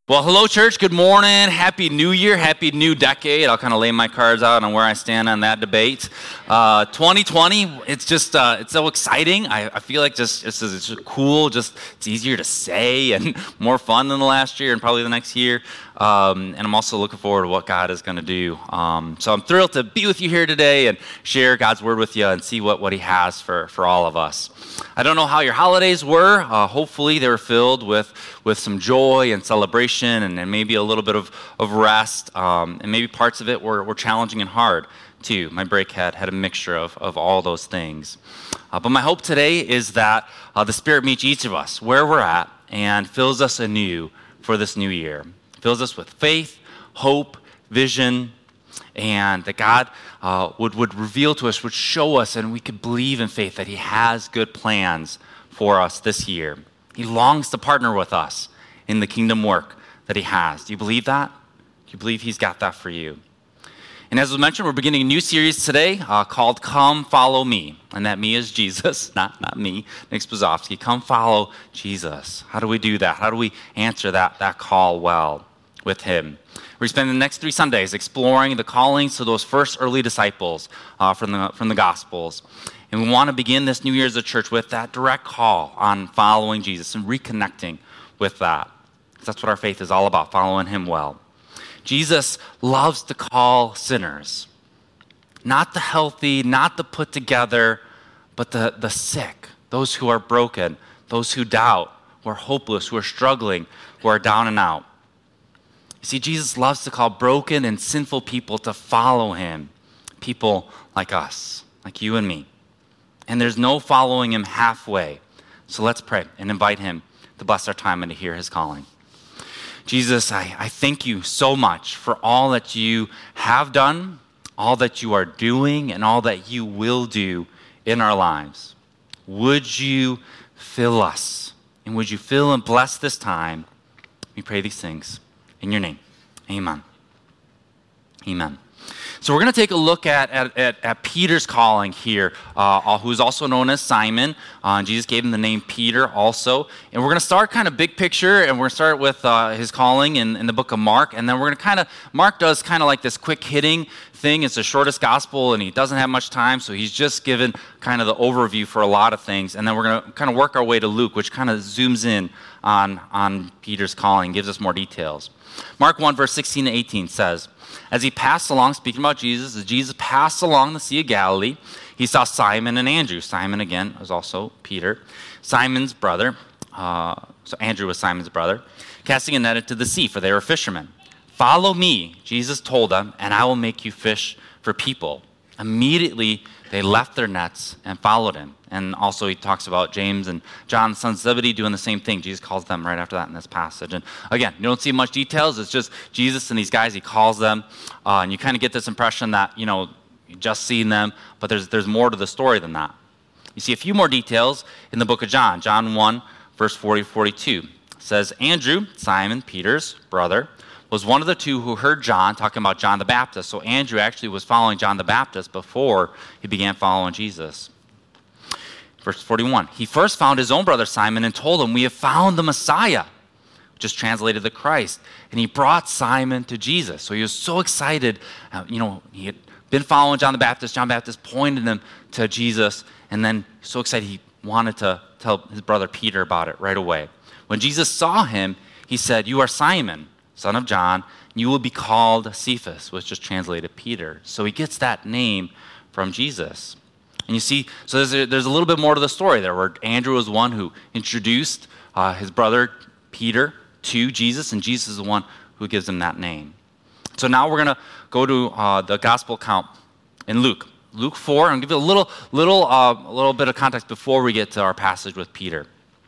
Well, hello, church. Good morning. Happy New Year. Happy new decade. I'll kind of lay my cards out on where I stand on that debate. 2020, it's just, it's so exciting. I feel like it's just cool. It's easier to say and more fun than the last year and probably the next year. And I'm also looking forward to what God is going to do. So I'm thrilled to be with you here today and share God's word with you and see what he has for all of us. I don't know how your holidays were. Hopefully they were filled with some joy and celebration and maybe a little bit of rest. And maybe parts of it were challenging and hard too. My break had a mixture of all those things. But my hope today is that the Spirit meets each of us where we're at and fills us anew for this new year. Fills us with faith, hope, vision, and that God would reveal to us, would show us, and we could believe in faith that He has good plans for us this year. He longs to partner with us in the kingdom work that He has. Do you believe that? Do you believe He's got that for you? And as was mentioned, we're beginning a new series today called Come Follow Me. And that me is Jesus, not me, Nick Spazowski. Come follow Jesus. How do we do that? How do we answer that call well with Him? We're spending the next 3 Sundays exploring the callings to those first early disciples from the Gospels. And we want to begin this New Year as a church with that direct call on following Jesus and reconnecting with that. Because that's what our faith is all about, following Him well. Jesus loves to call sinners. Not the healthy, not the put together, but the sick, those who are broken, those who doubt, who are hopeless, who are struggling, who are down and out. You see, Jesus loves to call broken and sinful people to follow Him. People like us, like you and me. And there's no following Him halfway. So let's pray and invite Him to bless our time and to hear His calling. Jesus, I thank You so much for all that You have done, all that You are doing, and all that You will do in our lives. Would You fill us? And would You fill and bless this time? We pray these things in Your name. Amen. Amen. So we're going to take a look at Peter's calling here, who's also known as Simon. Jesus gave him the name Peter also. And we're going to start kind of big picture, and we're going to start with his calling in the book of Mark. And then we're going to Mark does kind of like this quick hitting thing. It's the shortest gospel, and he doesn't have much time, so he's just given kind of the overview for a lot of things. And then we're going to kind of work our way to Luke, which kind of zooms in on Peter's calling, gives us more details. Mark 1, verse 16 to 18 says, as he passed along, speaking about Jesus, as Jesus passed along the Sea of Galilee, he saw Simon and Andrew. Simon, again, was also Peter, Simon's brother. So Andrew was Simon's brother, casting a net into the sea, for they were fishermen. Follow me, Jesus told them, and I will make you fish for people. Immediately, they left their nets and followed Him. And also he talks about James and John, sons of Zebedee, doing the same thing. Jesus calls them right after that in this passage. And again, you don't see much details. It's just Jesus and these guys, He calls them. And you kind of get this impression that, you just seen them, but there's more to the story than that. You see a few more details in the book of John. John 1, verse 40-42 says, Andrew, Simon Peter's brother, was one of the two who heard John talking about John the Baptist. So Andrew actually was following John the Baptist before he began following Jesus. Verse 41, he first found his own brother Simon and told him, we have found the Messiah, which is translated the Christ. And he brought Simon to Jesus. So he was so excited. He had been following John the Baptist. John the Baptist pointed him to Jesus. And then so excited he wanted to tell his brother Peter about it right away. When Jesus saw him, He said, you are Simon, son of John, and you will be called Cephas, which is translated Peter. So he gets that name from Jesus. And you see, so there's a little bit more to the story there, where Andrew was one who introduced his brother Peter to Jesus, and Jesus is the one who gives him that name. So now we're going to go to the gospel account in Luke. Luke 4, and give you a little bit of context before we get to our passage with Peter.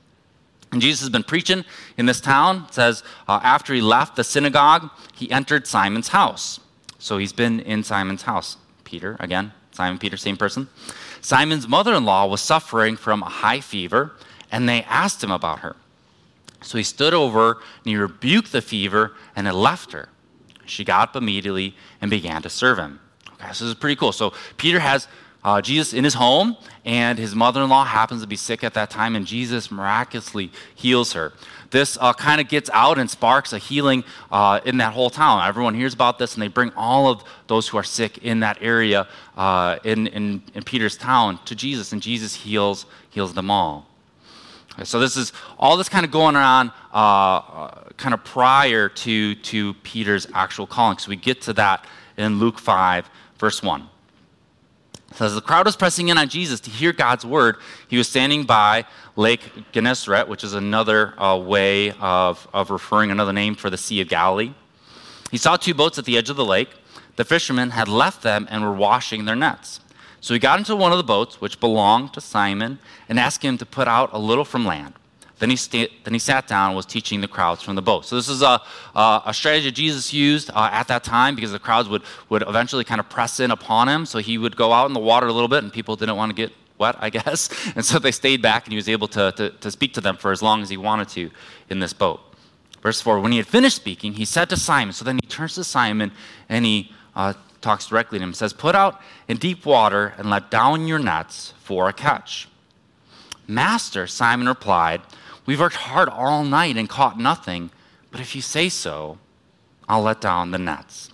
And Jesus has been preaching in this town. It says, after he left the synagogue, he entered Simon's house. So he's been in Simon's house. Peter, again, Simon Peter, same person. Simon's mother-in-law was suffering from a high fever, and they asked him about her. So he stood over, and he rebuked the fever, and it left her. She got up immediately and began to serve him. Okay, so this is pretty cool. So Peter has Jesus in his home, and his mother-in-law happens to be sick at that time, and Jesus miraculously heals her. This kind of gets out and sparks a healing in that whole town. Everyone hears about this, and they bring all of those who are sick in that area in Peter's town to Jesus, and Jesus heals them all. Okay, so this is all this kind of going on kind of prior to Peter's actual calling. So we get to that in Luke 5, verse 1. It says, the crowd was pressing in on Jesus to hear God's word. He was standing by Lake Gennesaret, which is another way of referring, another name for the Sea of Galilee. He saw two boats at the edge of the lake. The fishermen had left them and were washing their nets. So he got into one of the boats, which belonged to Simon, and asked him to put out a little from land. Then he sat down and was teaching the crowds from the boat. So this is a strategy Jesus used at that time because the crowds would eventually kind of press in upon him. So he would go out in the water a little bit, and people didn't want to get wet, I guess. And so they stayed back, and he was able to speak to them for as long as he wanted to in this boat. Verse 4, when he had finished speaking, he said to Simon, so then he turns to Simon, and he talks directly to him, says, put out in deep water and let down your nets for a catch. Master, Simon replied, we've worked hard all night and caught nothing, but if you say so, I'll let down the nets.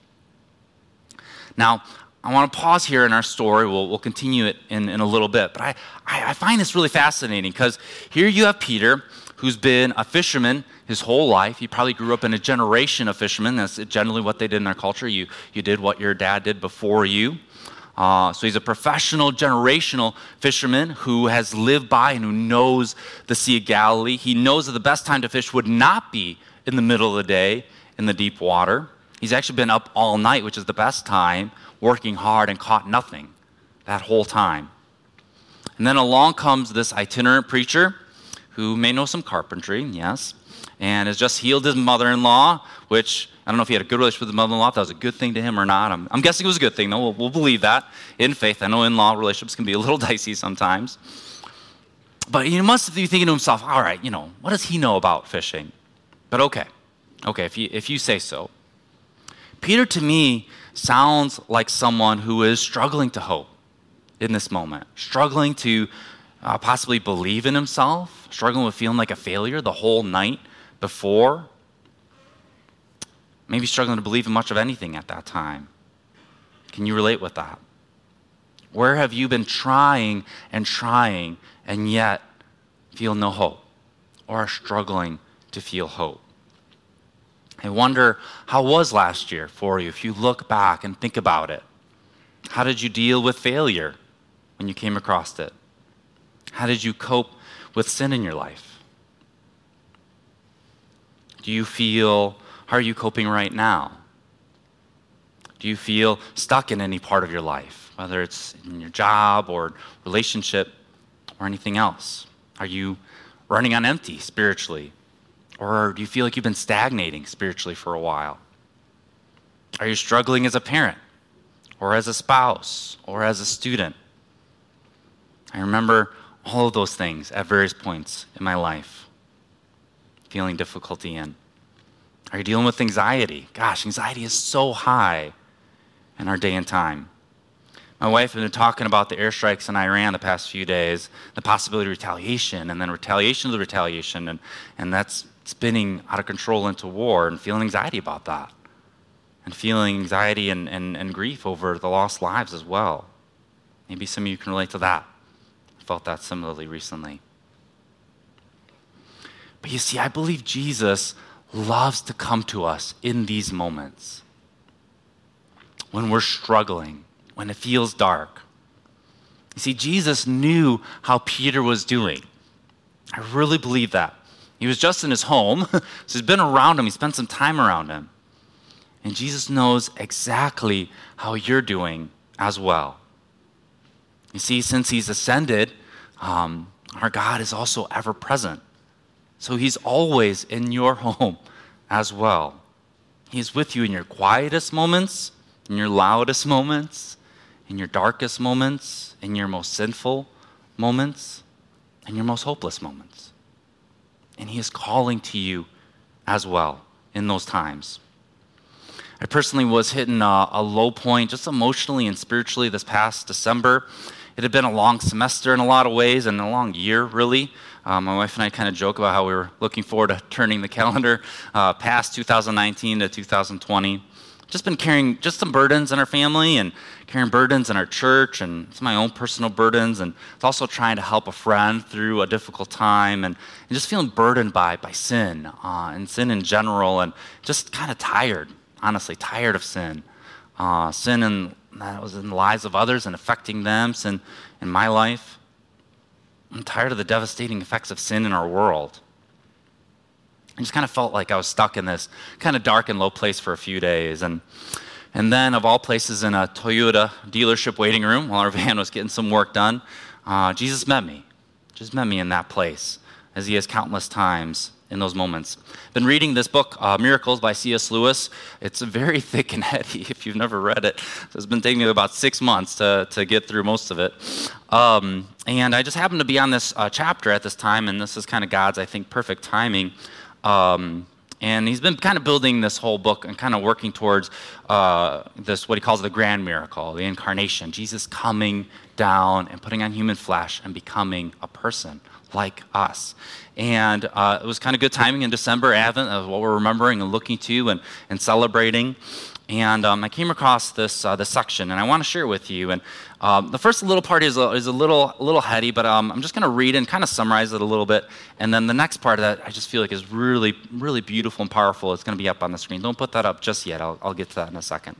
Now, I want to pause here in our story. We'll continue it in a little bit, but I find this really fascinating because here you have Peter, who's been a fisherman his whole life. He probably grew up in a generation of fishermen. That's generally what they did in their culture. You did what your dad did before you. So he's a professional, generational fisherman who has lived by and who knows the Sea of Galilee. He knows that the best time to fish would not be in the middle of the day in the deep water. He's actually been up all night, which is the best time, working hard and caught nothing that whole time. And then along comes this itinerant preacher who may know some carpentry, yes, and has just healed his mother-in-law, which I don't know if he had a good relationship with his mother-in-law, if that was a good thing to him or not. I'm guessing it was a good thing, though. We'll believe that in faith. I know in-law relationships can be a little dicey sometimes. But he must be thinking to himself, all right, what does he know about fishing? But okay, if you say so. Peter, to me, sounds like someone who is struggling to hope in this moment, struggling to possibly believe in himself, struggling with feeling like a failure the whole night before, maybe struggling to believe in much of anything at that time. Can you relate with that? Where have you been trying and yet feel no hope or are struggling to feel hope? I wonder, how was last year for you if you look back and think about it? How did you deal with failure when you came across it? How did you cope with sin in your life? How are you coping right now? Do you feel stuck in any part of your life, whether it's in your job or relationship or anything else? Are you running on empty spiritually? Or do you feel like you've been stagnating spiritually for a while? Are you struggling as a parent or as a spouse or as a student? I remember all of those things at various points in my life, feeling difficulty in. Are you dealing with anxiety? Gosh, anxiety is so high in our day and time. My wife has been talking about the airstrikes in Iran the past few days, the possibility of retaliation, and then retaliation of the retaliation, and that's spinning out of control into war, and feeling anxiety about that, and feeling anxiety and grief over the lost lives as well. Maybe some of you can relate to that. I felt that similarly recently. But you see, I believe Jesus loves to come to us in these moments when we're struggling, when it feels dark. You see, Jesus knew how Peter was doing. I really believe that. He was just in his home, so he's been around him. He spent some time around him. And Jesus knows exactly how you're doing as well. You see, since he's ascended, our God is also ever present. So he's always in your home as well. He's with you in your quietest moments, in your loudest moments, in your darkest moments, in your most sinful moments, and your most hopeless moments. And he is calling to you as well in those times. I personally was hitting a low point just emotionally and spiritually this past December. It had been a long semester in a lot of ways and a long year, really. My wife and I kind of joke about how we were looking forward to turning the calendar past 2019 to 2020. Just been carrying just some burdens in our family and carrying burdens in our church and some of my own personal burdens, and it's also trying to help a friend through a difficult time and just feeling burdened by sin and sin in general, and just kind of tired, honestly, tired of sin. Sin that was in the lives of others and affecting them, sin in my life. I'm tired of the devastating effects of sin in our world. I just kind of felt like I was stuck in this kind of dark and low place for a few days. And then, of all places, in a Toyota dealership waiting room while our van was getting some work done, Jesus met me. Just met me in that place, as he has countless times in those moments. I've been reading this book, Miracles by C.S. Lewis. It's very thick and heady if you've never read it. So it's been taking me about 6 months to get through most of it. And I just happened to be on this chapter at this time, and this is kind of God's, I think, perfect timing. And he's been kind of building this whole book and kind of working towards this, what he calls the grand miracle, the incarnation, Jesus coming down and putting on human flesh and becoming a person like us. And it was kind of good timing in December, Advent, of what we're remembering and looking to and celebrating. And I came across this section, and I want to share it with you. And the first little part is a little heady, but I'm just going to read and kind of summarize it a little bit. And then the next part of that I just feel like is really, really beautiful and powerful. It's going to be up on the screen. Don't put that up just yet. I'll get to that in a second.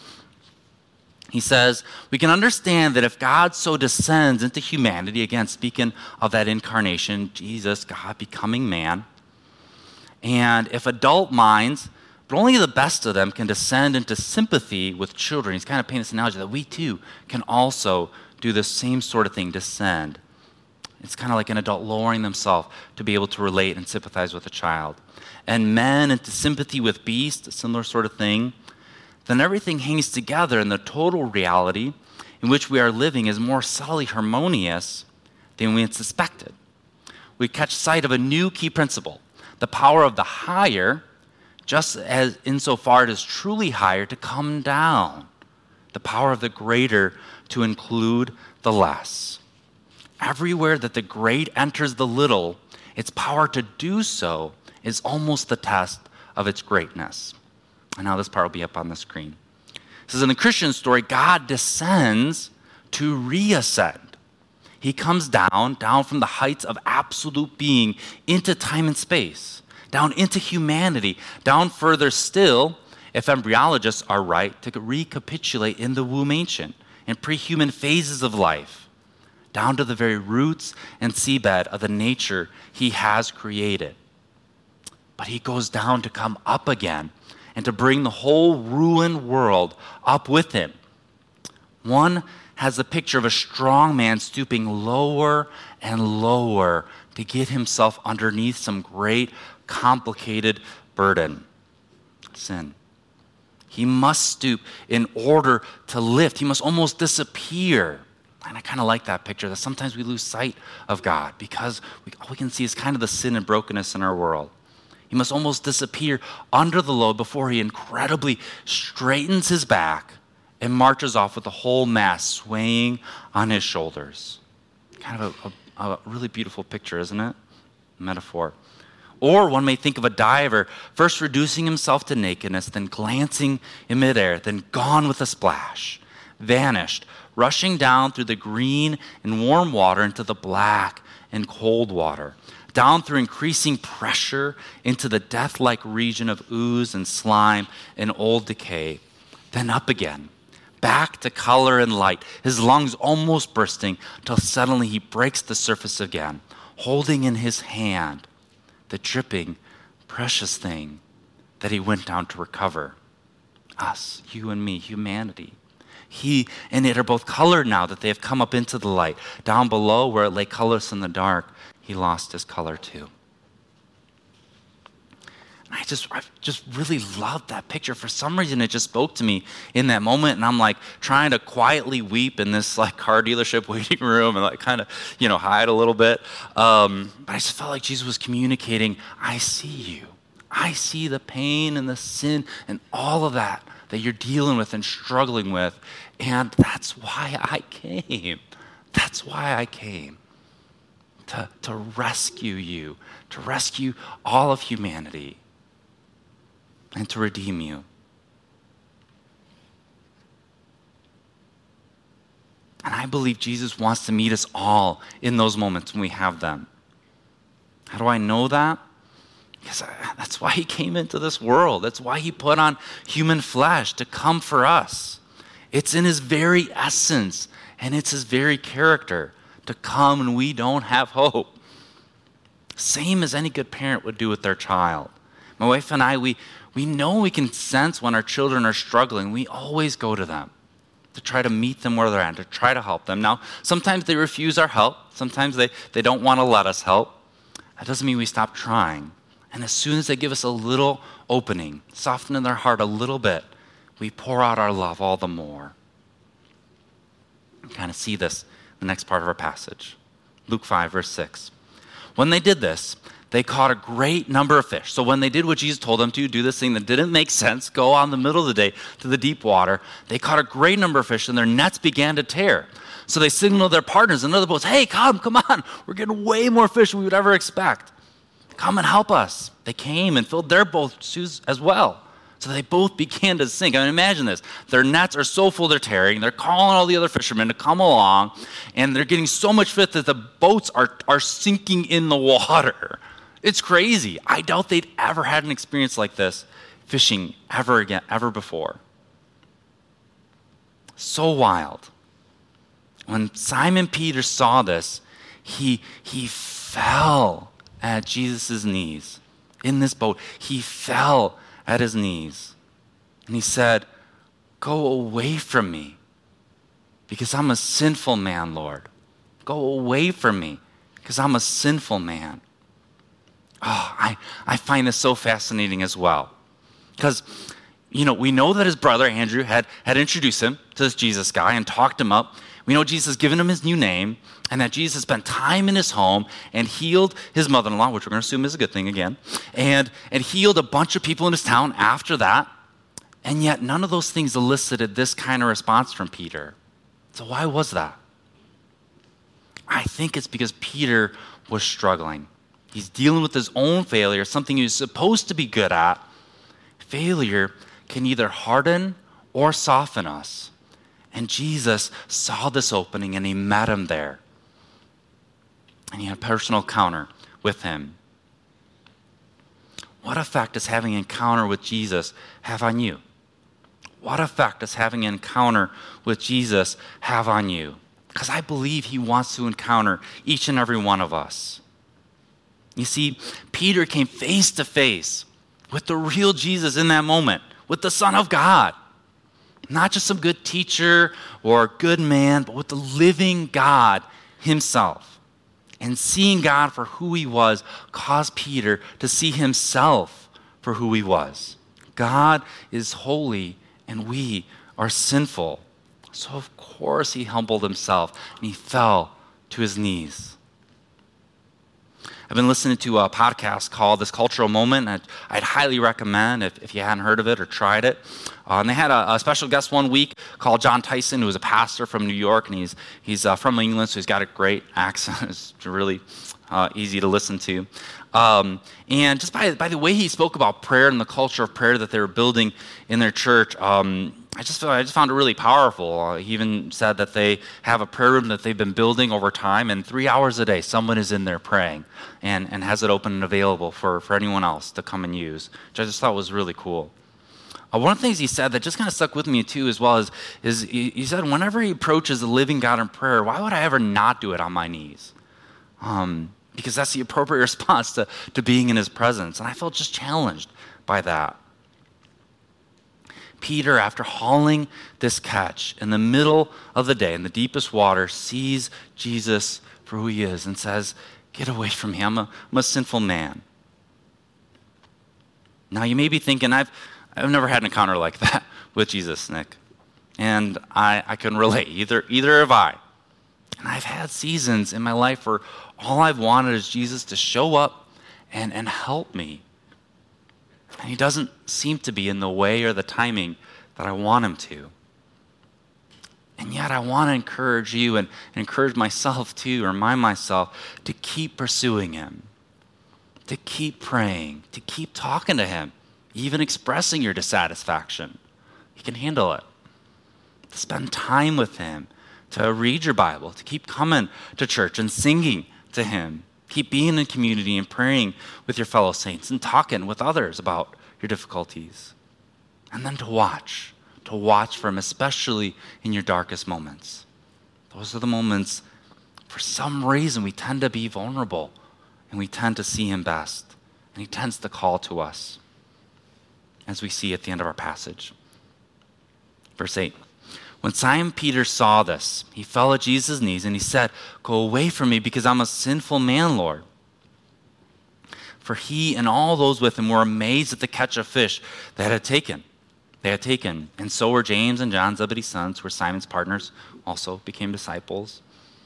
He says, we can understand that if God so descends into humanity, again, speaking of that incarnation, Jesus, God becoming man, and if adult minds, but only the best of them, can descend into sympathy with children. He's kind of painting this analogy that we too can also do the same sort of thing, descend. It's kind of like an adult lowering themselves to be able to relate and sympathize with a child. And men into sympathy with beasts, a similar sort of thing. Then everything hangs together, and the total reality in which we are living is more subtly harmonious than we had suspected. We catch sight of a new key principle, the power of the higher, just as insofar it is truly higher, to come down, the power of the greater to include the less. Everywhere that the great enters the little, its power to do so is almost the test of its greatness. And now this part will be up on the screen. It says, in the Christian story, God descends to reascend. He comes down from the heights of absolute being into time and space, down into humanity, down further still, if embryologists are right, to recapitulate in the womb ancient and pre-human phases of life, down to the very roots and seabed of the nature he has created. But he goes down to come up again and to bring the whole ruined world up with him. One has the picture of a strong man stooping lower and lower to get himself underneath some great, complicated burden, sin. He must stoop in order to lift. He must almost disappear. And I kind of like that picture, that sometimes we lose sight of God because all we can see is kind of the sin and brokenness in our world. He must almost disappear under the load before he incredibly straightens his back and marches off with the whole mass swaying on his shoulders. Kind of a really beautiful picture, isn't it? A metaphor. Or one may think of a diver first reducing himself to nakedness, then glancing in midair, then gone with a splash, vanished, rushing down through the green and warm water into the black and cold water, down through increasing pressure into the death-like region of ooze and slime and old decay, then up again, back to color and light, his lungs almost bursting, till suddenly he breaks the surface again, holding in his hand the dripping, precious thing that he went down to recover. Us, you and me, humanity. He and it are both colored now that they have come up into the light. Down below, where it lay colorless in the dark, he lost his color too. And I just really loved that picture. For some reason, it just spoke to me in that moment. And I'm like trying to quietly weep in this like car dealership waiting room and like kind of, hide a little bit. But I just felt like Jesus was communicating, I see you. I see the pain and the sin and all of that you're dealing with and struggling with. And that's why I came. That's why I came. To rescue you, to rescue all of humanity, and to redeem you. And I believe Jesus wants to meet us all in those moments when we have them. How do I know that? Because that's why he came into this world. That's why he put on human flesh to come for us. It's in his very essence, and it's his very character to come when we don't have hope. Same as any good parent would do with their child. My wife and I, we know we can sense when our children are struggling. We always go to them to try to meet them where they're at, to try to help them. Now, sometimes they refuse our help. Sometimes they don't want to let us help. That doesn't mean we stop trying. And as soon as they give us a little opening, soften in their heart a little bit, we pour out our love all the more. You kind of see this in the next part of our passage. Luke 5, verse 6. When they did this, they caught a great number of fish. So when they did what Jesus told them to, do this thing that didn't make sense, go out in the middle of the day to the deep water, they caught a great number of fish and their nets began to tear. So they signaled their partners in other boats, hey, come on, we're getting way more fish than we would ever expect. Come and help us. They came and filled their boats as well. So they both began to sink. I mean, imagine this. Their nets are so full they're tearing. They're calling all the other fishermen to come along, and they're getting so much fish that the boats are sinking in the water. It's crazy. I doubt they'd ever had an experience like this fishing ever before. So wild. When Simon Peter saw this, he fell at Jesus' knees. In this boat, he fell at his knees. And he said, go away from me, because I'm a sinful man, Lord. Go away from me, because I'm a sinful man. Oh, I find this so fascinating as well. Because, we know that his brother Andrew had introduced him to this Jesus guy and talked him up. We know Jesus has given him his new name, and that Jesus spent time in his home and healed his mother-in-law, which we're going to assume is a good thing again, and healed a bunch of people in his town after that. And yet none of those things elicited this kind of response from Peter. So why was that? I think it's because Peter was struggling. He's dealing with his own failure, something he was supposed to be good at. Failure can either harden or soften us. And Jesus saw this opening and he met him there. And he had a personal encounter with him. What effect does having an encounter with Jesus have on you? What effect does having an encounter with Jesus have on you? Because I believe he wants to encounter each and every one of us. You see, Peter came face to face with the real Jesus in that moment, with the Son of God. Not just some good teacher or good man, but with the living God himself. And seeing God for who he was caused Peter to see himself for who he was. God is holy and we are sinful. So of course he humbled himself and he fell to his knees. I've been listening to a podcast called This Cultural Moment, and I'd highly recommend if you hadn't heard of it or tried it. And they had a special guest one week called John Tyson, who was a pastor from New York, and he's from England, so he's got a great accent. It's really easy to listen to. And just by the way he spoke about prayer and the culture of prayer that they were building in their church, I just found it really powerful. He even said that they have a prayer room that they've been building over time, and 3 hours a day, someone is in there praying and has it open and available for anyone else to come and use, which I just thought was really cool. One of the things he said that just kind of stuck with me too as well is he said whenever he approaches the living God in prayer, why would I ever not do it on my knees? Because that's the appropriate response to being in his presence. And I felt just challenged by that. Peter, after hauling this catch in the middle of the day in the deepest water, sees Jesus for who he is and says, get away from me, I'm a sinful man. Now you may be thinking, I've never had an encounter like that with Jesus, Nick. And I can relate, either have I. And I've had seasons in my life where all I've wanted is Jesus to show up and help me. And he doesn't seem to be in the way or the timing that I want him to. And yet I want to encourage you and encourage myself too, remind myself to keep pursuing him, to keep praying, to keep talking to him, even expressing your dissatisfaction. He can handle it. To spend time with him, to read your Bible, to keep coming to church and singing to him. Keep being in community and praying with your fellow saints and talking with others about your difficulties. And then to watch for him, especially in your darkest moments. Those are the moments, for some reason, we tend to be vulnerable and we tend to see him best. And he tends to call to us, as we see at the end of our passage. Verse 8. When Simon Peter saw this, he fell at Jesus' knees and he said, "Go away from me because I'm a sinful man, Lord." For he and all those with him were amazed at the catch of fish that they had taken. And so were James and John, Zebedee's sons, who were Simon's partners, also became disciples.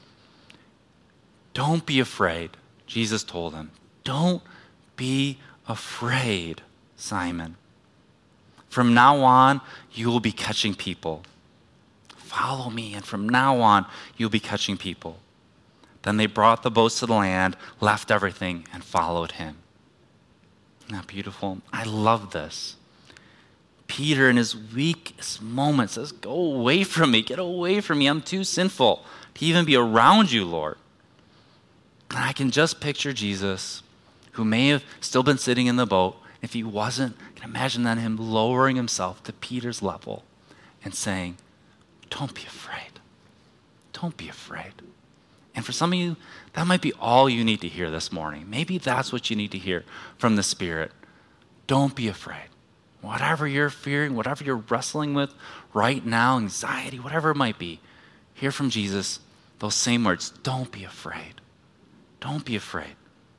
"Don't be afraid," Jesus told them. "Don't be afraid, Simon. From now on, you will be catching people. Follow me, and from now on, you'll be catching people." Then they brought the boats to the land, left everything, and followed him. Isn't that beautiful? I love this. Peter, in his weakest moment, says, "Go away from me. Get away from me. I'm too sinful to even be around you, Lord." And I can just picture Jesus, who may have still been sitting in the boat. If he wasn't, I can imagine then him lowering himself to Peter's level and saying, "Don't be afraid. Don't be afraid." And for some of you, that might be all you need to hear this morning. Maybe that's what you need to hear from the Spirit. Don't be afraid. Whatever you're fearing, whatever you're wrestling with right now, anxiety, whatever it might be, hear from Jesus those same words. Don't be afraid. Don't be afraid.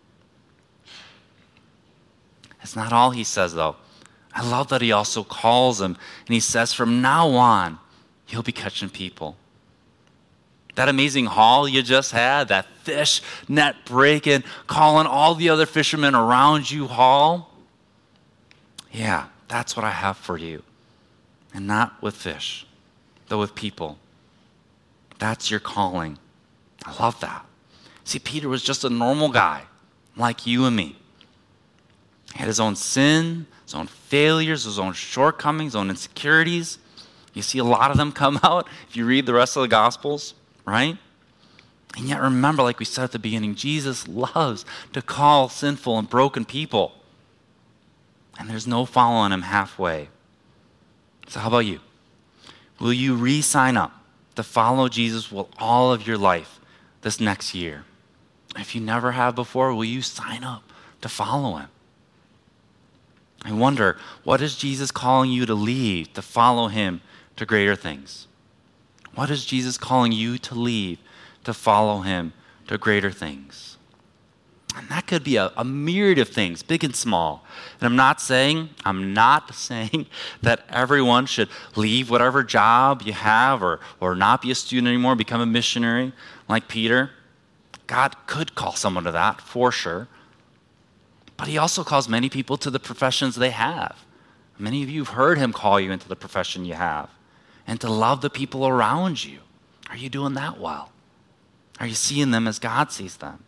That's not all he says, though. I love that he also calls him, and he says, from now on, you'll be catching people. That amazing haul you just had, that fish net breaking, calling all the other fishermen around you haul. Yeah, that's what I have for you. And not with fish, but with people. That's your calling. I love that. See, Peter was just a normal guy like you and me. He had his own sin, his own failures, his own shortcomings, his own insecurities. You see a lot of them come out if you read the rest of the Gospels, right? And yet remember, like we said at the beginning, Jesus loves to call sinful and broken people. And there's no following him halfway. So how about you? Will you re-sign up to follow Jesus with all of your life this next year? If you never have before, will you sign up to follow him? I wonder, what is Jesus calling you to leave, to follow him to greater things? What is Jesus calling you to leave, to follow him to greater things? And that could be a myriad of things, big and small. And I'm not saying that everyone should leave whatever job you have or not be a student anymore, become a missionary like Peter. God could call someone to that, for sure. But he also calls many people to the professions they have. Many of you have heard him call you into the profession you have. And to love the people around you. Are you doing that well? Are you seeing them as God sees them?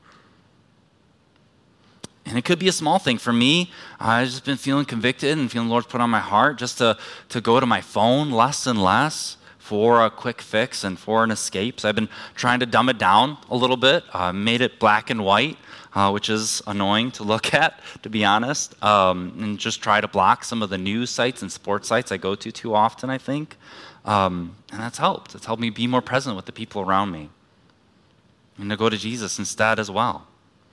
And it could be a small thing. For me, I've just been feeling convicted and feeling the Lord's put on my heart just to go to my phone less and less for a quick fix and for an escape. So I've been trying to dumb it down a little bit, made it black and white, which is annoying to look at, to be honest, and just try to block some of the news sites and sports sites I go to too often, I think. And that's helped. It's helped me be more present with the people around me and to go to Jesus instead as well.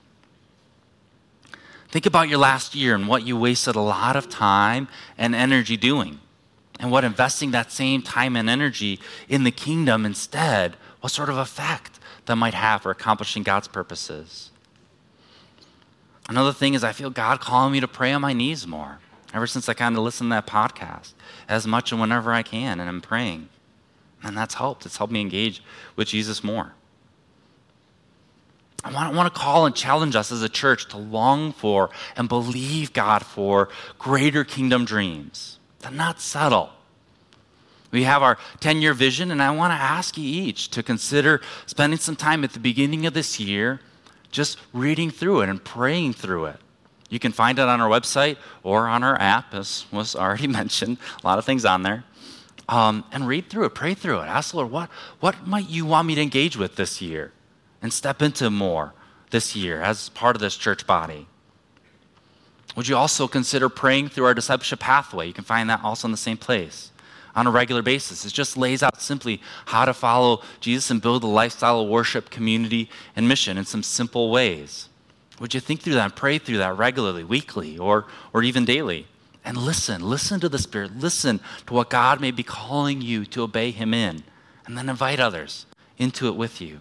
Think about your last year and what you wasted a lot of time and energy doing, and what investing that same time and energy in the kingdom instead, what sort of effect that might have for accomplishing God's purposes. Another thing is I feel God calling me to pray on my knees more ever since I kind of listened to that podcast as much and whenever I can, and I'm praying. And that's helped. It's helped me engage with Jesus more. I want to call and challenge us as a church to long for and believe God for greater kingdom dreams, to not settle. We have our 10-year vision, and I want to ask you each to consider spending some time at the beginning of this year just reading through it and praying through it. You can find it on our website or on our app, as was already mentioned. A lot of things on there. And read through it, pray through it. Ask the Lord, what might you want me to engage with this year and step into more this year as part of this church body? Would you also consider praying through our discipleship pathway? You can find that also in the same place on a regular basis. It just lays out simply how to follow Jesus and build a lifestyle of worship, community, and mission in some simple ways. Would you think through that and pray through that regularly, weekly, or even daily? And listen to the Spirit. Listen to what God may be calling you to obey Him in, and then invite others into it with you.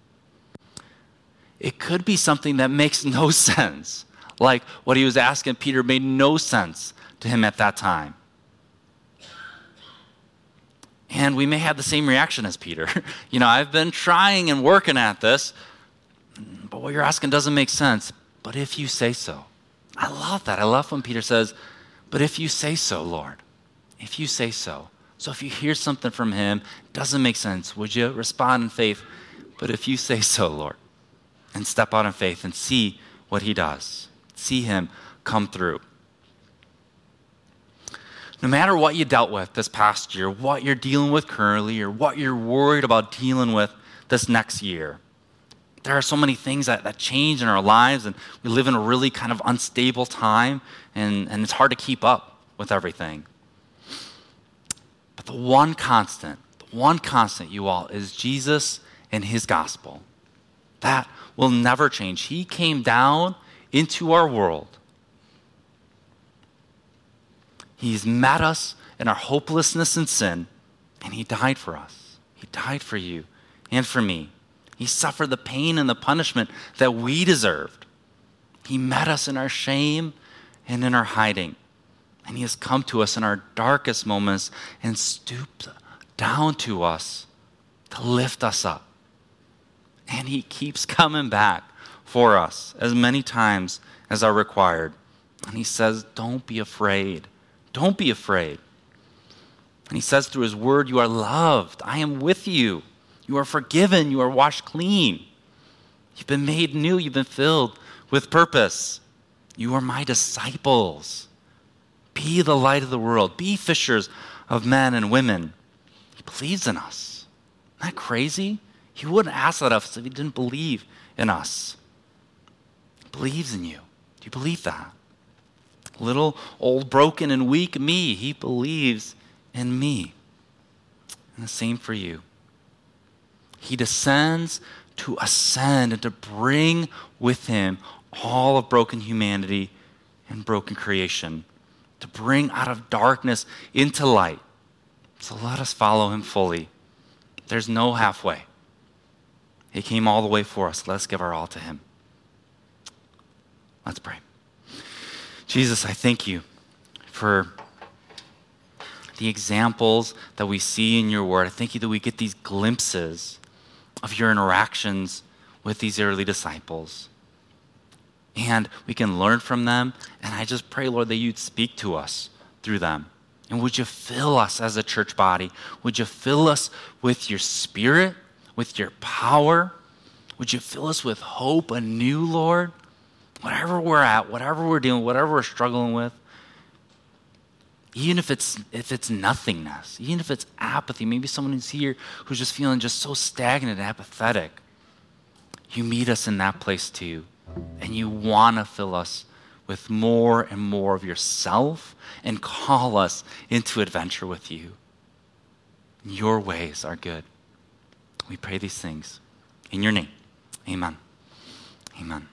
It could be something that makes no sense, like what He was asking Peter made no sense to him at that time. And we may have the same reaction as Peter. I've been trying and working at this, but what you're asking doesn't make sense. But if you say so. I love that. I love when Peter says, but if you say so, Lord, if you say so. So if you hear something from Him, doesn't make sense, would you respond in faith? But if you say so, Lord, and step out in faith and see what He does. See Him come through. No matter what you dealt with this past year, what you're dealing with currently, or what you're worried about dealing with this next year, there are so many things that change in our lives, and we live in a really kind of unstable time, and it's hard to keep up with everything. But the one constant, you all, is Jesus and His gospel. That will never change. He came down into our world. He's met us in our hopelessness and sin, and He died for us. He died for you and for me. He suffered the pain and the punishment that we deserved. He met us in our shame and in our hiding. And He has come to us in our darkest moments and stooped down to us to lift us up. And He keeps coming back for us as many times as are required. And He says, don't be afraid. Don't be afraid. And He says through His word, you are loved. I am with you. You are forgiven. You are washed clean. You've been made new. You've been filled with purpose. You are my disciples. Be the light of the world. Be fishers of men and women. He believes in us. Isn't that crazy? He wouldn't ask that of us if He didn't believe in us. He believes in you. Do you believe that? Little, old, broken, and weak me, He believes in me. And the same for you. He descends to ascend and to bring with Him all of broken humanity and broken creation, to bring out of darkness into light. So let us follow Him fully. There's no halfway. He came all the way for us. Let's give our all to Him. Let's pray. Jesus, I thank You for the examples that we see in Your word. I thank You that we get these glimpses of Your interactions with these early disciples. And we can learn from them. And I just pray, Lord, that You'd speak to us through them. And would You fill us as a church body? Would You fill us with Your Spirit, with Your power? Would You fill us with hope anew, Lord? Whatever we're at, whatever we're doing, whatever we're struggling with, even if it's nothingness, even if it's apathy, maybe someone who's here who's just feeling just so stagnant and apathetic, You meet us in that place too. And You want to fill us with more and more of Yourself and call us into adventure with You. Your ways are good. We pray these things in Your name. Amen. Amen.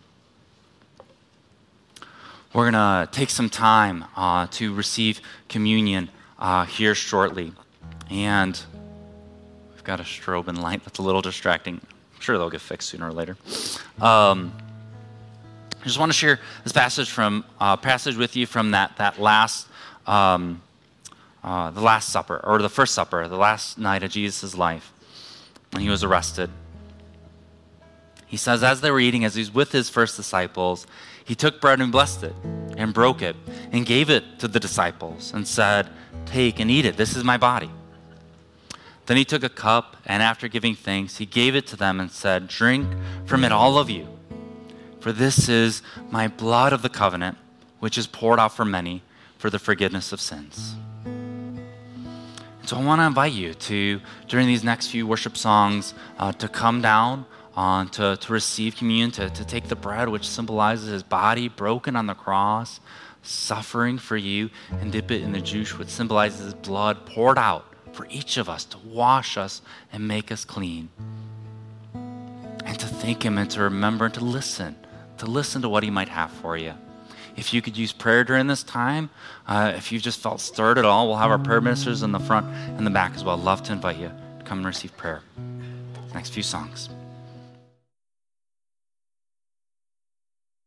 We're going to take some time to receive communion here shortly. And we've got a strobe and light that's a little distracting. I'm sure they'll get fixed sooner or later. I just want to share this passage with you from that last, the Last Supper, or the First Supper, the last night of Jesus' life when He was arrested. He says, as they were eating, as he's with his first disciples, he took bread and blessed it and broke it and gave it to the disciples and said, take and eat it. This is my body. Then he took a cup, and after giving thanks, he gave it to them and said, drink from it, all of you. For this is my blood of the covenant, which is poured out for many for the forgiveness of sins. So I want to invite you to, during these next few worship songs, to come down, to receive communion, to take the bread, which symbolizes his body broken on the cross, suffering for you, and dip it in the juice, which symbolizes his blood poured out for each of us to wash us and make us clean. And to thank him and to remember and to listen to what he might have for you. If you could use prayer during this time, if you just felt stirred at all, we'll have our prayer ministers in the front and the back as well. I'd love to invite you to come and receive prayer. Next few songs.